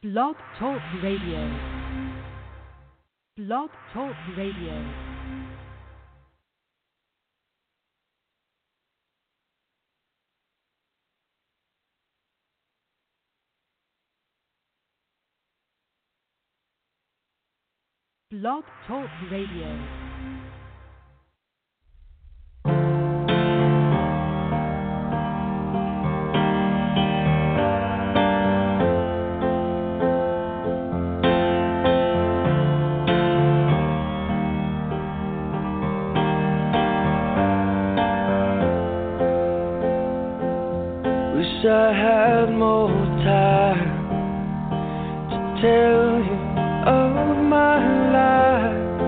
Blog Talk Radio. Blog Talk Radio. Blog Talk Radio. I had more time to tell you of my life,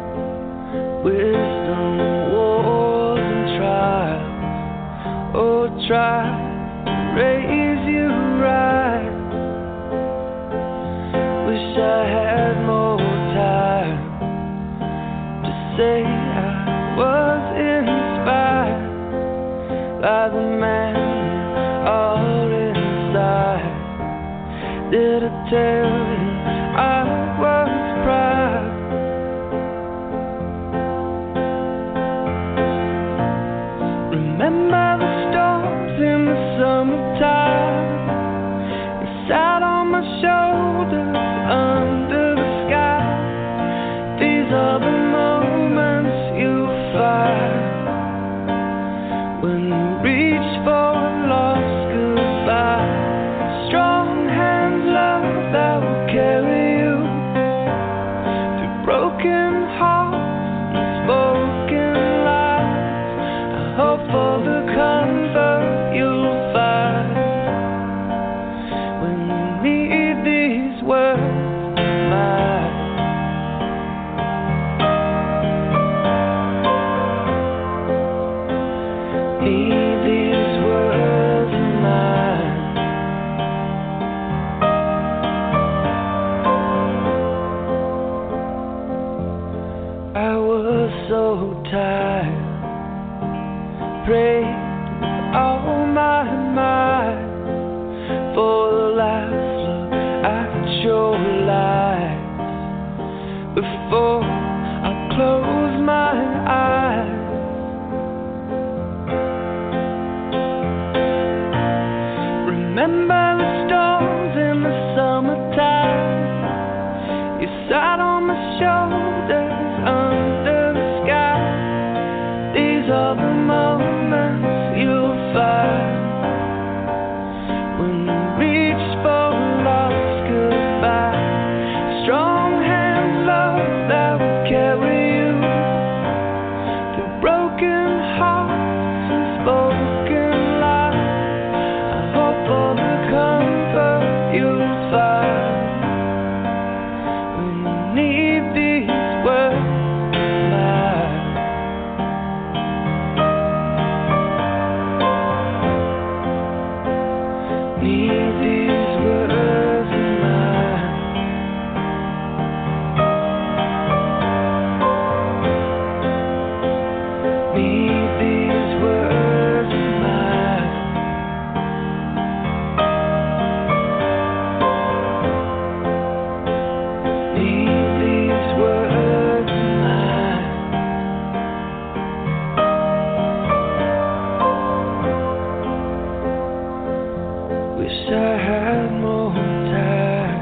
wisdom, wars and trials, oh try to raise you right. Wish I had more time to say I was inspired by the man all inside. Did I tell you I was proud? Remember the storms in the summertime? You sat on my shoulders under the sky. These are the moments you'll find when you reach for a lost goodbye. Strong hands, love, that will carry you through broken hearts and spoken lies. I hope for the comfort you'll find when you need these words of mine. Need these words of mine. I was so tired, prayed with all my might for the last look at your light before I close my eyes. Remember the storms in the summertime? You sat on my shoulders under the sky. These are the moments you'll find when you reach for a lost goodbye. Strong hands, love, that will carry you through broken hearts and spoken lies. I hope for the comfort you'll find when you need these words of mine. Need these words of mine. Need these words of mine. Need these words of mine. Wish I had more time.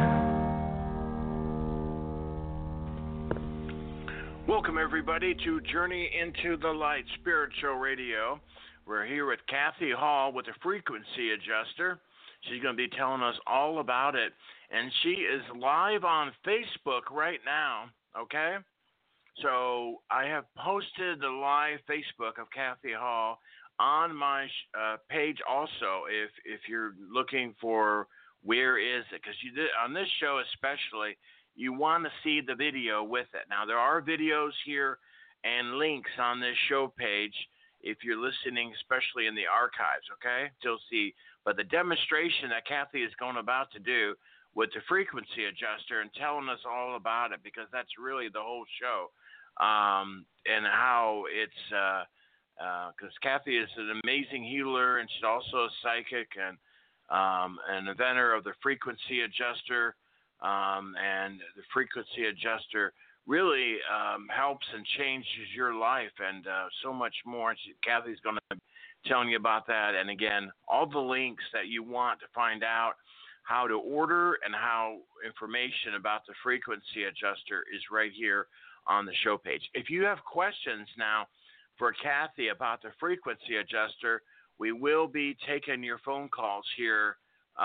Welcome, everybody, to Journey into the Light Spiritual Radio. We're here with Kathy Hall with the Frequency Adjuster. She's going to be telling us all about it. And she is live on Facebook right now, okay? So I have posted the live Facebook of Kathy Hall on my page also, if you're looking for where is it. Because you did, on this show especially, you want to see the video with it. Now, there are videos here and links on this show page if you're listening, especially in the archives, okay? You'll see. But the demonstration that Kathy is going about to do with the Frequency Adjuster and telling us all about it, because that's really the whole show, and how it's because Kathy is an amazing healer, and she's also a psychic and an inventor of the Frequency Adjuster. and the frequency adjuster really helps and changes your life, and so much more. Kathy's going to be telling you about that. And again, all the links that you want to find out how to order and how information about the frequency adjuster is right here on the show page. If you have questions now for Kathy about the frequency adjuster, we will be taking your phone calls here,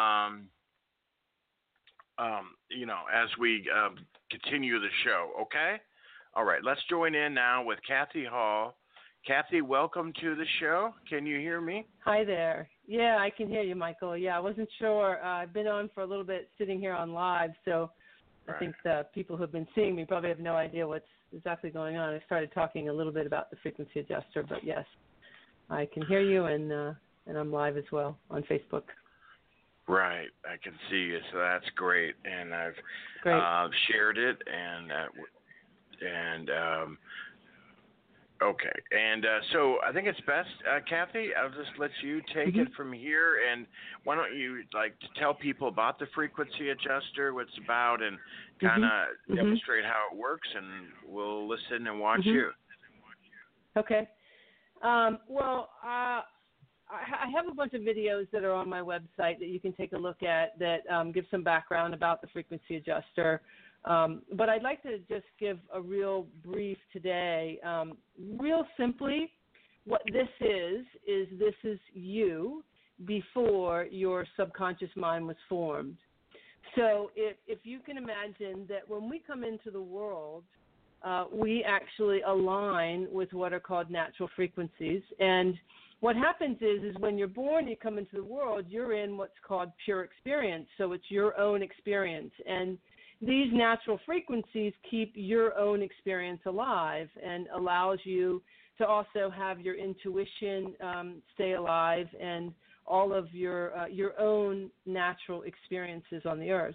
as we continue the show, okay? All right, let's join in now with Kathy Hall. Kathy, welcome to the show. Can you hear me? Hi there. Yeah, I can hear you, Michael. Yeah, I wasn't sure. I've been on for a little bit sitting here on live, so I think the people who have been seeing me probably have no idea what's exactly going on. I started talking a little bit about the frequency adjuster, but yes, I can hear you, and I'm live as well on Facebook. Right, I can see you, so that's great, and I've shared it, okay, and so I think it's best, Kathy, I'll just let you take it from here, and why don't you tell people about the frequency adjuster, what it's about, and kind of demonstrate how it works, and we'll listen and watch you. Okay. I have a bunch of videos that are on my website that you can take a look at that give some background about the frequency adjuster. But I'd like to just give a real brief today. Real simply, what this is this is you before your subconscious mind was formed. So if you can imagine that when we come into the world, we actually align with what are called natural frequencies. And what happens is when you're born, you come into the world, you're in what's called pure experience. So it's your own experience. And these natural frequencies keep your own experience alive and allows you to also have your intuition stay alive and all of your own natural experiences on the earth.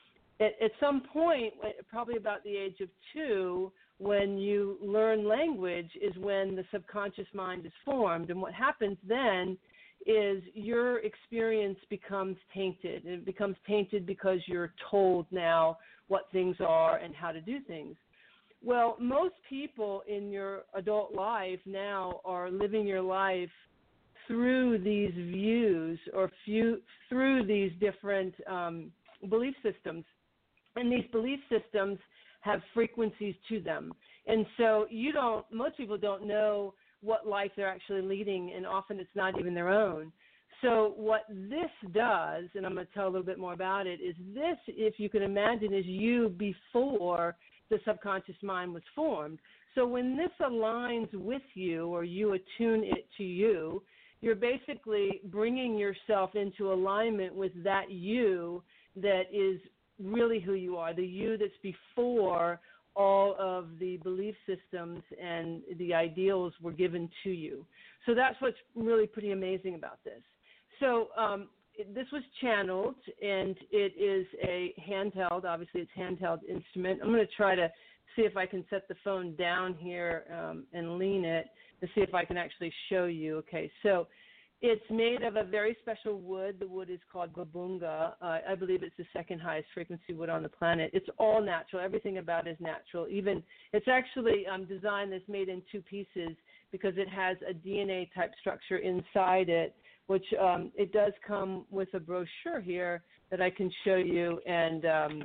At some point, probably about the age of 2, when you learn language is when the subconscious mind is formed. And what happens then is your experience becomes tainted. And it becomes tainted because you're told now what things are and how to do things. Well, most people in your adult life now are living your life through these views or through these different belief systems. And these belief systems have frequencies to them. And so most people don't know what life they're actually leading, and often it's not even their own. So what this does, and I'm going to tell a little bit more about it, is this, if you can imagine, is you before the subconscious mind was formed. So when this aligns with you or you attune it to you, you're basically bringing yourself into alignment with that you that is really who you are, the you that's before all of the belief systems and the ideals were given to you. So that's what's really pretty amazing about this. So this was channeled, and it is a handheld, obviously it's handheld instrument. I'm going to try to see if I can set the phone down here and lean it to see if I can actually show you. Okay, so it's made of a very special wood. The wood is called babunga. I believe it's the second highest frequency wood on the planet. It's all natural. Everything about it is natural. Even it's actually designed that's made in 2 pieces because it has a DNA type structure inside it, which it does come with a brochure here that I can show you. And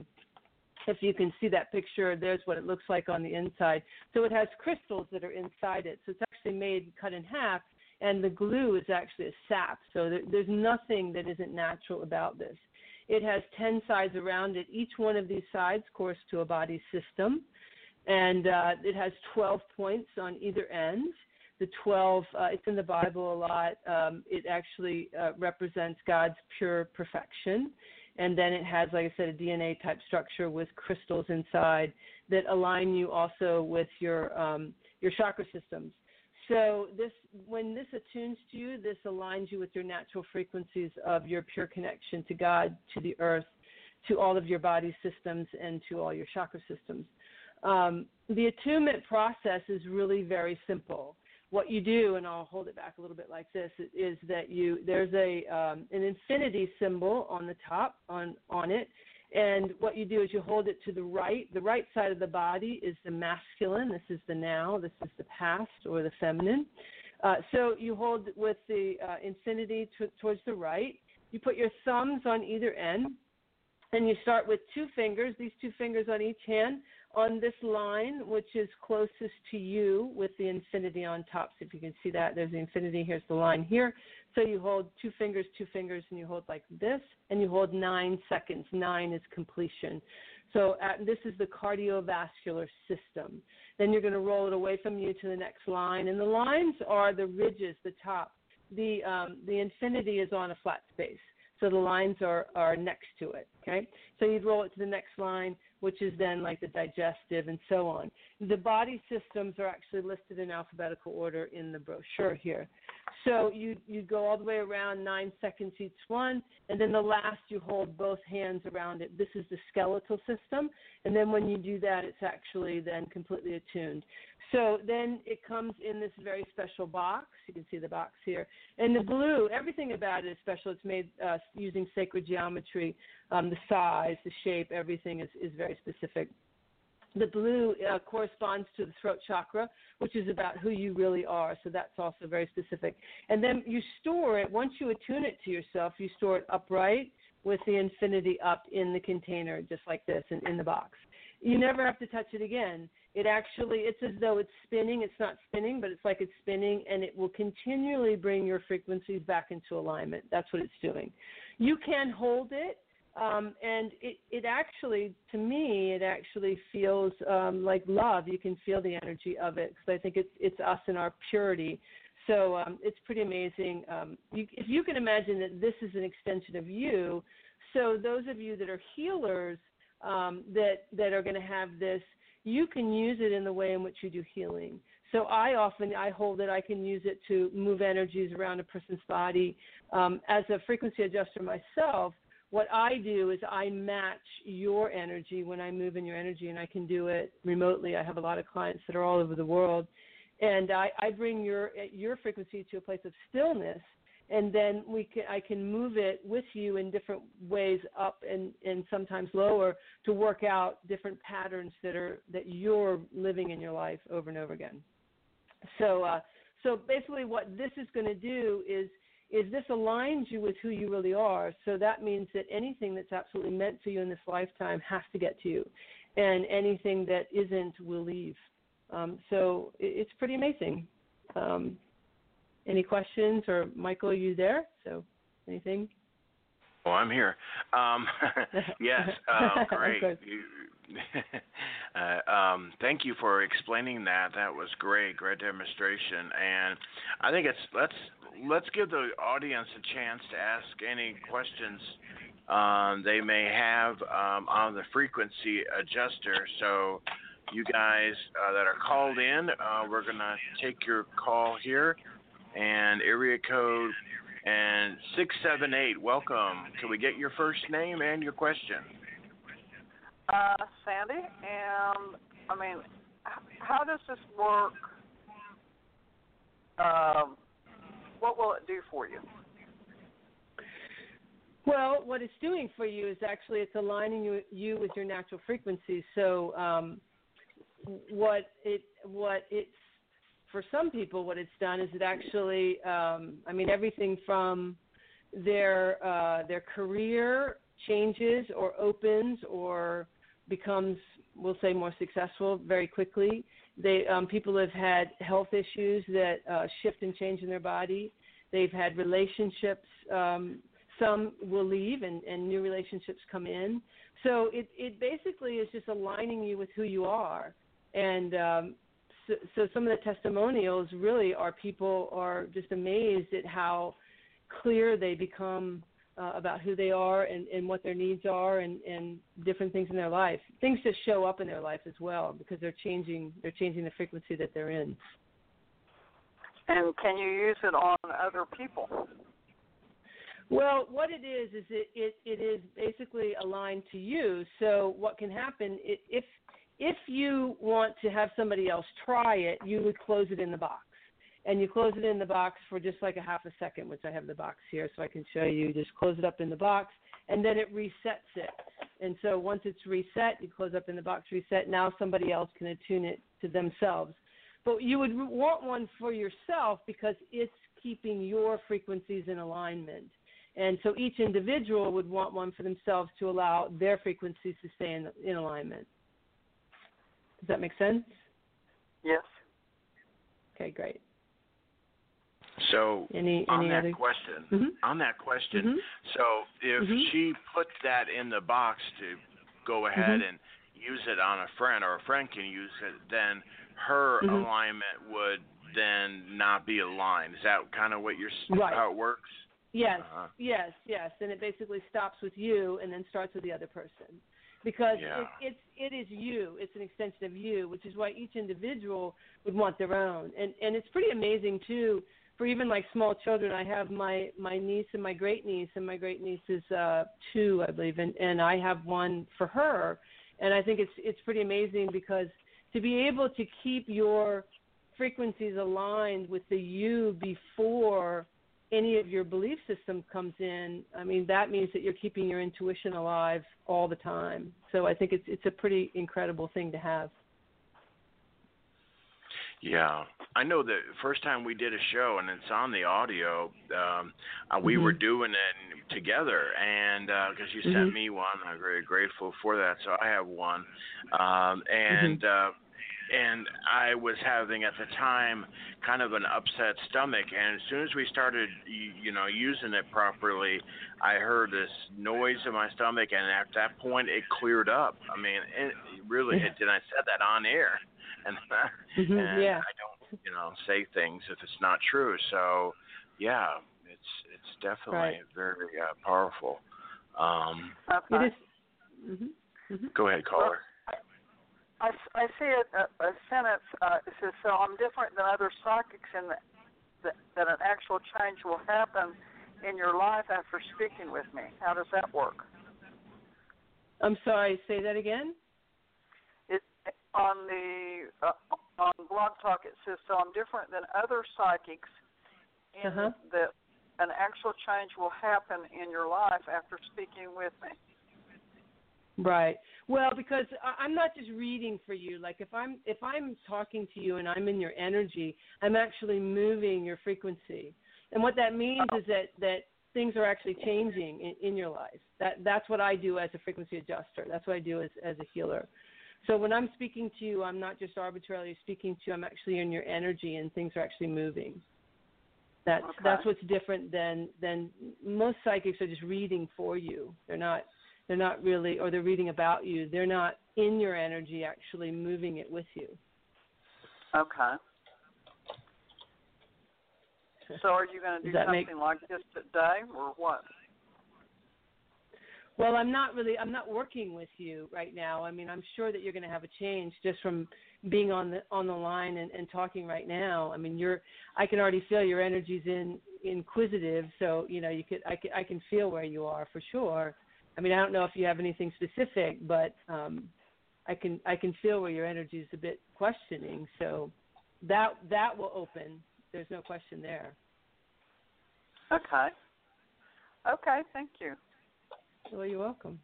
if you can see that picture, there's what it looks like on the inside. So it has crystals that are inside it. So it's actually cut in half. And the glue is actually a sap, so there's nothing that isn't natural about this. It has 10 sides around it. Each one of these sides corresponds to a body system, and it has 12 points on either end. The 12, it's in the Bible a lot. It actually represents God's pure perfection. And then it has, like I said, a DNA-type structure with crystals inside that align you also with your chakra systems. So when this attunes to you, this aligns you with your natural frequencies of your pure connection to God, to the earth, to all of your body systems, and to all your chakra systems. The attunement process is really very simple. What you do, and I'll hold it back a little bit like this, is that there's an infinity symbol on the top on it, And what you do is you hold it to the right. The right side of the body is the masculine. This is the now. This is the past or the feminine. So you hold with the infinity towards the right. You put your thumbs on either end, and you start with 2 fingers, these 2 fingers on each hand, on this line, which is closest to you with the infinity on top. So if you can see that, there's the infinity. Here's the line here. So you hold 2 fingers, and you hold like this, and you hold 9 seconds. 9 is completion. So this is the cardiovascular system. Then you're going to roll it away from you to the next line. And the lines are the ridges, the top. The infinity is on a flat space. So the lines are next to it, okay? So you'd roll it to the next line, which is then like the digestive and so on. The body systems are actually listed in alphabetical order in the brochure here. So you go all the way around 9 seconds each one, and then the last you hold both hands around it. This is the skeletal system, and then when you do that, it's actually then completely attuned. So then it comes in this very special box. You can see the box here. And the blue, everything about it is special. It's made using sacred geometry. The size, the shape, everything is very specific. The blue corresponds to the throat chakra, which is about who you really are. So that's also very specific. And then you store it, once you attune it to yourself, you store it upright with the infinity up in the container, just like this, in the box. You never have to touch it again. It's as though it's spinning. It's not spinning, but it's like it's spinning, and it will continually bring your frequencies back into alignment. That's what it's doing. You can hold it, and it actually, to me, it actually feels like love. You can feel the energy of it, because I think it's us in our purity. So it's pretty amazing. If you can imagine that this is an extension of you, so those of you that are healers that are going to have this, you can use it in the way in which you do healing. So I hold it. I can use it to move energies around a person's body. As a frequency adjuster myself, what I do is I match your energy when I move in your energy, and I can do it remotely. I have a lot of clients that are all over the world, and I bring your frequency to a place of stillness, and then I can move it with you in different ways, up and sometimes lower, to work out different patterns that you're living in your life over and over again. So basically, what this is going to do is this aligns you with who you really are. So that means that anything that's absolutely meant for you in this lifetime has to get to you, and anything that isn't will leave. So it's pretty amazing. Any questions? Or Michael, are you there? So anything? Oh, I'm here. Yes, great. Thank you for explaining that. That was great demonstration. And I think let's give the audience a chance to ask any questions they may have on the frequency adjuster. So you guys that are called in, we're going to take your call here. And area code and 678. Welcome. Can we get your first name and your question? Sandy, and I mean, how does this work? What will it do for you? Well, what it's doing for you is actually it's aligning you with your natural frequency. So what it's for some people, what it's done is it actually, everything from their career changes or opens or becomes, we'll say, more successful very quickly. People have had health issues that shift and change in their body. They've had relationships. Some will leave and new relationships come in. So it basically is just aligning you with who you are. And so some of the testimonials really are people are just amazed at how clear they become about who they are and what their needs are and different things in their life. Things just show up in their life as well because they're changing the frequency that they're in. And can you use it on other people? Well, what it is it is basically aligned to you. So what can happen if you want to have somebody else try it, you would close it in the box. And you close it in the box for just like a half a second, which I have the box here so I can show you. Just close it up in the box, and then it resets it. And so once it's reset, you close up in the box reset, now somebody else can attune it to themselves. But you would want one for yourself because it's keeping your frequencies in alignment. And so each individual would want one for themselves to allow their frequencies to stay in alignment. Does that make sense? Yes. Okay, great. So on that other question, Mm-hmm. so if she put that in the box to go ahead and use it on a friend, or a friend can use it, then her alignment would then not be aligned. Is that kind of what how it works? Yes, yes. And it basically stops with you and then starts with the other person. Because it is you. It's an extension of you, which is why each individual would want their own. And it's pretty amazing, too, for even like small children. I have my niece and my great niece, and my great niece is 2, I believe, and I have one for her. And I think it's pretty amazing because to be able to keep your frequencies aligned with the you before any of your belief system comes in, I mean, that means that you're keeping your intuition alive all the time. So I think it's a pretty incredible thing to have. Yeah. I know the first time we did a show, and it's on the audio, we were doing it together, and because you sent me one, I'm very grateful for that. So I have one. And I was having at the time kind of an upset stomach, and as soon as we started, using it properly, I heard this noise in my stomach, and at that point, it cleared up. I mean, it really, and I said that on air, and I don't, say things if it's not true. So, yeah, it's definitely very powerful. It is. Go ahead, caller. I see a sentence. It says, "So I'm different than other psychics in that an actual change will happen in your life after speaking with me." How does that work? I'm sorry. Say that again. On Blog Talk, it says, "So I'm different than other psychics in that an actual change will happen in your life after speaking with me." Right. Well, because I'm not just reading for you. Like if I'm talking to you and I'm in your energy, I'm actually moving your frequency. And what that means is that things are actually changing in your life. That's what I do as a frequency adjuster. That's what I do as a healer. So when I'm speaking to you, I'm not just arbitrarily speaking to you. I'm actually in your energy, and things are actually moving. That's what's different than most psychics are just reading for you. They're not really, or they're reading about you. They're not in your energy actually moving it with you. Okay. So are you going to do something like this today or what? Well, I'm not working with you right now. I mean, I'm sure that you're going to have a change just from being on the line and talking right now. I mean, I can already feel your energy's inquisitive, so I can feel where you are for sure. I mean, I don't know if you have anything specific, but I can feel where your energy is a bit questioning. So that will open. There's no question there. Okay. Okay. Thank you. Well, you're welcome.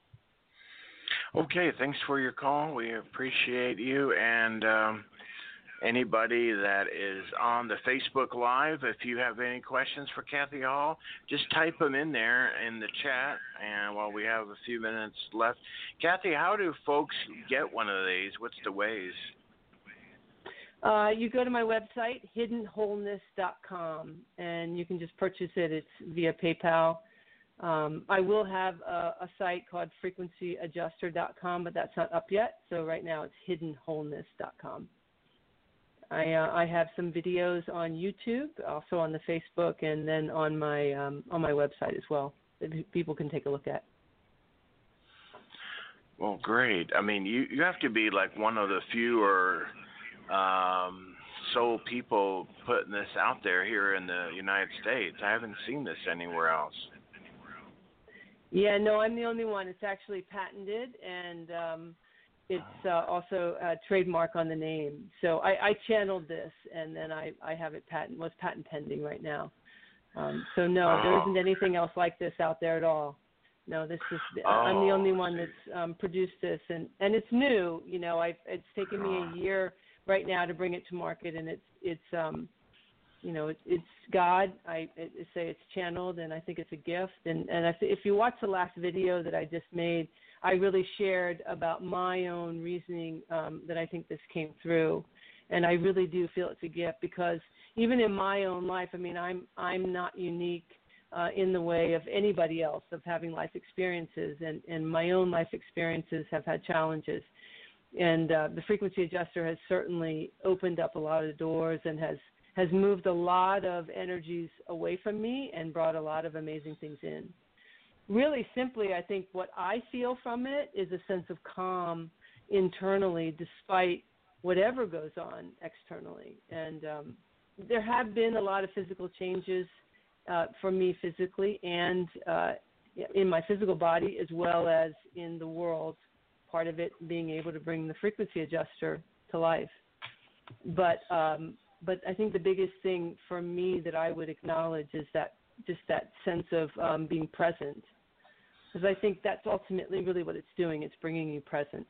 Okay. Thanks for your call. We appreciate you, and anybody that is on the Facebook Live, if you have any questions for Kathy Hall, just type them in there in the chat. And while we have a few minutes left, Kathy, how do folks get one of these? What's the ways? You go to my website, hiddenwholeness.com, and you can just purchase it. It's via PayPal. I will have a site called frequencyadjuster.com, but that's not up yet. So right now it's hiddenwholeness.com. I have some videos on YouTube, also on the Facebook, and then on my website as well that people can take a look at. Well, great. I mean, you have to be like one of the fewer soul people putting this out there here in the United States. I haven't seen this anywhere else. Yeah, no, I'm the only one. It's actually patented, and it's also a trademark on the name. So I channeled this, and then I have it was patent pending right now. So no, there isn't anything else like this out there at all. No, this is I'm the only one that's produced this, and it's new. You know, it's taken me a year right now to bring it to market, and it's you know, it's God. I say it's channeled, and I think it's a gift. And if you watch the last video that I just made, I really shared about my own reasoning that I think this came through, and I really do feel it's a gift because even in my own life, I mean, I'm not unique in the way of anybody else of having life experiences, and my own life experiences have had challenges. And the frequency adjuster has certainly opened up a lot of doors and has moved a lot of energies away from me and brought a lot of amazing things in. Really simply, I think what I feel from it is a sense of calm internally despite whatever goes on externally. And there have been a lot of physical changes for me physically and in my physical body as well as in the world, part of it being able to bring the frequency adjuster to life. But I think the biggest thing for me that I would acknowledge is that just that sense of being present. Because I think that's ultimately really what it's doing. It's bringing you present.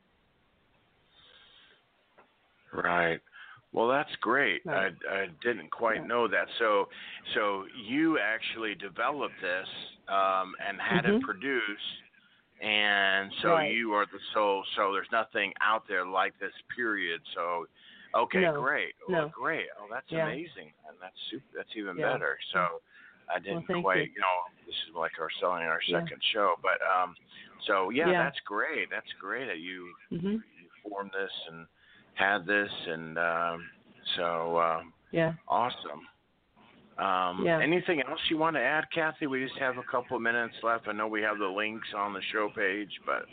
Right. Well, that's great. Right. I didn't quite know that. So you actually developed this and had it produced, and so you are the soul. So there's nothing out there like this, period. So, okay, great. No. Great. Oh, that's amazing, and that's super. That's even Yeah. better. So I didn't quite, you. this is like our selling our second show, but so that's great. That's great that you formed this and had this, and awesome. Anything else you want to add, Kathy? We just have a couple of minutes left. I know we have the links on the show page, but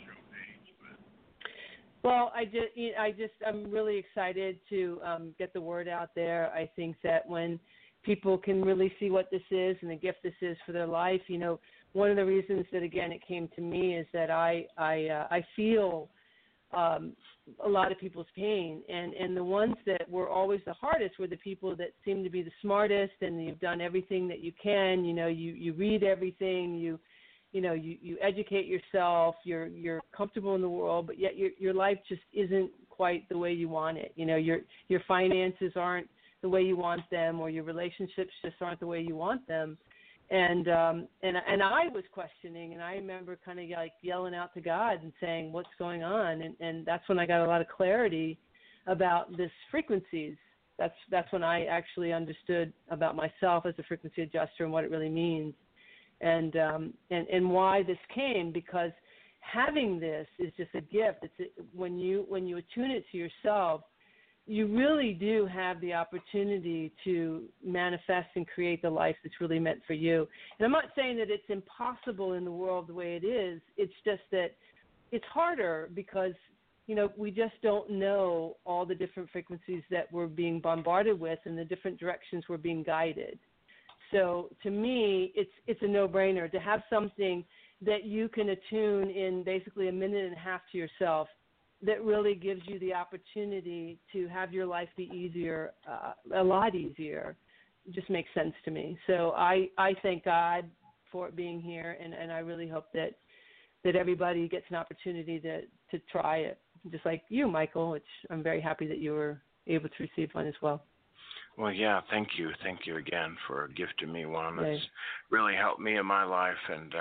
well, I'm really excited to get the word out there. I think that when people can really see what this is and the gift this is for their life, you know, one of the reasons that again it came to me is that I feel a lot of people's pain, and the ones that were always the hardest were the people that seem to be the smartest, and you've done everything that you can. You know, you read everything, you educate yourself, you're comfortable in the world, but yet your life just isn't quite the way you want it. You know, your finances aren't the way you want them, or your relationships just aren't the way you want them. And I was questioning, and I remember kind of like yelling out to God and saying, what's going on? And that's when I got a lot of clarity about this frequencies. That's when I actually understood about myself as a frequency adjuster and what it really means, and why this came, because having this is just a gift. When you attune it to yourself, you really do have the opportunity to manifest and create the life that's really meant for you. And I'm not saying that it's impossible in the world the way it is. It's just that it's harder because, you know, we just don't know all the different frequencies that we're being bombarded with and the different directions we're being guided. So to me, it's a no-brainer to have something that you can attune in basically a minute and a half to yourself that really gives you the opportunity to have your life be easier, a lot easier. It just makes sense to me. So I thank God for it being here, and I really hope that everybody gets an opportunity to try it, just like you, Michael, which I'm very happy that you were able to receive one as well. Well, yeah, thank you. Thank you again for gifting me one. That's really helped me in my life, and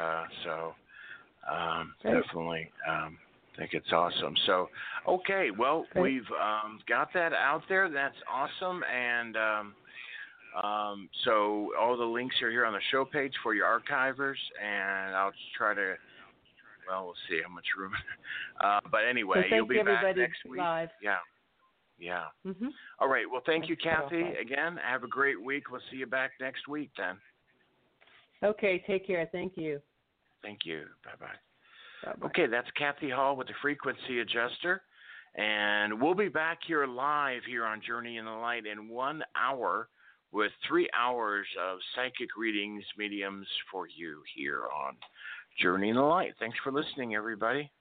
definitely I think it's awesome. So, okay, well, we've got that out there. That's awesome. And so all the links are here on the show page for your archivers, and I'll try to, well, we'll see how much room. But anyway, you'll be back next week. Live. Yeah. All right. Well, thank you, Kathy. Again, have a great week. We'll see you back next week then. Okay. Take care. Thank you. Thank you. Bye-bye. Bye-bye. Okay, that's Kathy Hall with the Frequency Adjuster, and we'll be back here live here on Journey in the Light in 1 hour with 3 hours of psychic readings, mediums for you here on Journey in the Light. Thanks for listening, everybody.